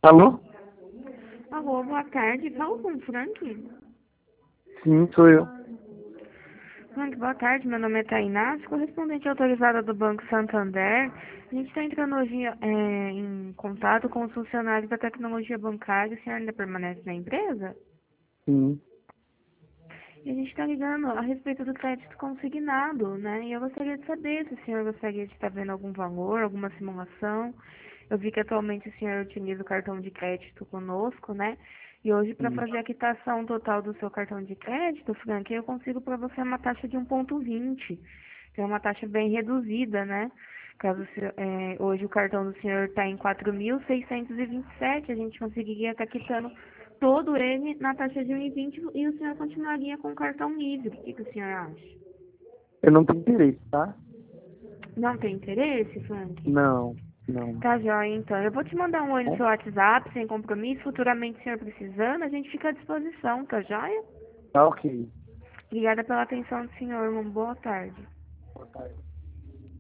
Alô? Alô, boa tarde. Falo com o Frank? Sim, sou eu. Frank, boa tarde. Meu nome é Tainá, correspondente autorizada do Banco Santander. A gente está entrando hoje em contato com os funcionários da tecnologia bancária. O senhor ainda permanece na empresa? Sim. E a gente está ligando a respeito do crédito consignado, né? E eu gostaria de saber se o senhor gostaria de estar vendo algum valor, alguma simulação. Eu vi que atualmente o senhor utiliza o cartão de crédito conosco, né? E hoje, para Sim. fazer a quitação total do seu cartão de crédito, Frank, eu consigo para você uma taxa de 1,20, que é uma taxa bem reduzida, né? Hoje o cartão do senhor está em 4.627, a gente conseguiria estar quitando todo ele na taxa de 1,20 e o senhor continuaria com o cartão livre. O que o senhor acha? Eu não tenho interesse, tá? Não tem interesse, Frank? Não, não. Tá joia, então. Eu vou te mandar um oi no Bom, seu WhatsApp, sem compromisso. Futuramente, o senhor precisando, a gente fica à disposição, tá joia? tá ok. Obrigada pela atenção do senhor. Uma boa tarde. Boa tarde.